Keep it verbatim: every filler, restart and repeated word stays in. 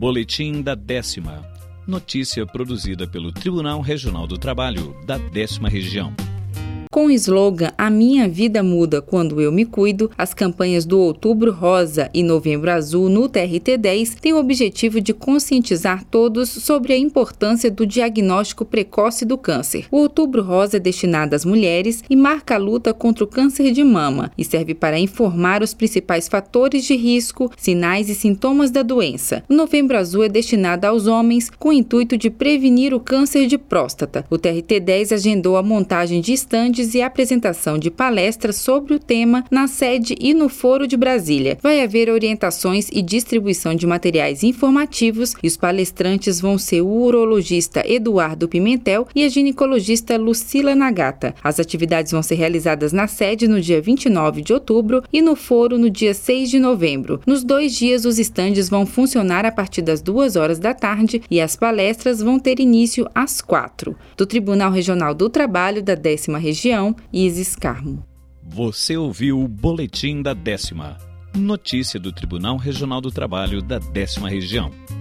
Boletim da Décima. Notícia produzida pelo Tribunal Regional do Trabalho da Décima Região. Com o slogan A Minha Vida Muda Quando Eu Me Cuido, as campanhas do Outubro Rosa e Novembro Azul no T R T dez têm o objetivo de conscientizar todos sobre a importância do diagnóstico precoce do câncer. O Outubro Rosa é destinado às mulheres e marca a luta contra o câncer de mama e serve para informar os principais fatores de risco, sinais e sintomas da doença. O Novembro Azul é destinado aos homens com o intuito de prevenir o câncer de próstata. O T R T dez agendou a montagem de estandes e apresentação de palestras sobre o tema na sede e no Foro de Brasília. Vai haver orientações e distribuição de materiais informativos e os palestrantes vão ser o urologista Eduardo Pimentel e a ginecologista Lucila Nagata. As atividades vão ser realizadas na sede no dia vinte e nove de outubro e no Foro no dia seis de novembro. Nos dois dias, os estandes vão funcionar a partir das duas horas da tarde e as palestras vão ter início às quatro. Do Tribunal Regional do Trabalho da Décima Região, Isis Carmo. Você ouviu o Boletim da Décima. Notícia do Tribunal Regional do Trabalho da Décima Região.